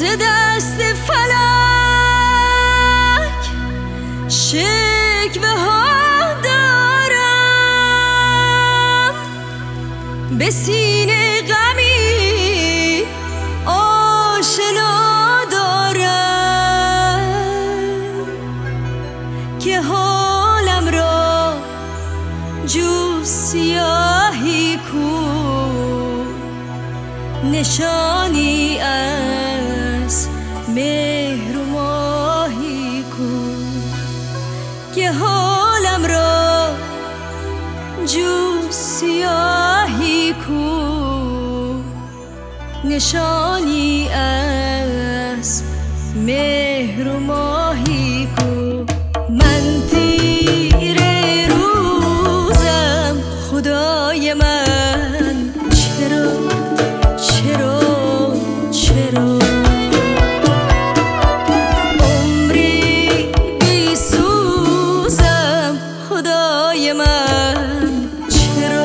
به دست فلک شکوه ها دارم، به سینه غمی آشنا دارم که حالم را جو سیاهی کو، نشانی از مهر و ماهی کو، که حالم را جو سیاهی کو، نشانی از مهر و ماهی کو. من تیر روزم خدای من، چرا عمری بی سوزم خدای من، چرا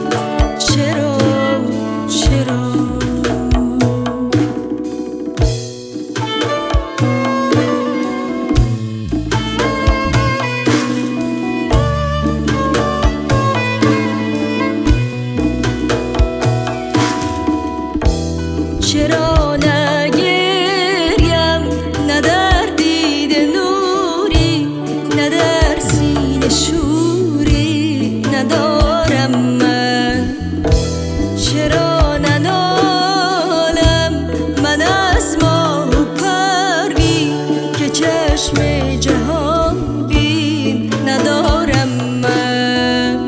چرا نگریم، نه در دیده نوری، نه در سینه شوری ندارم من، چرا ننالم من از ماه و پروین که چشم جهان بین ندارم من.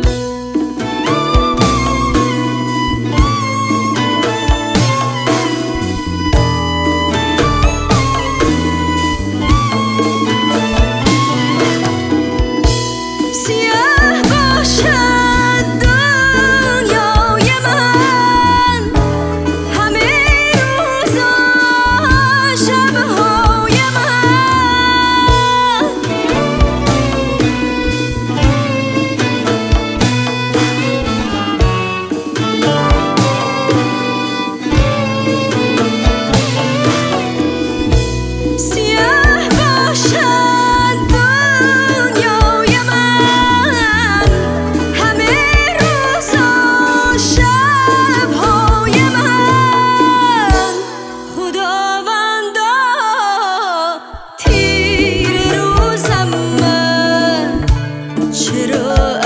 چرا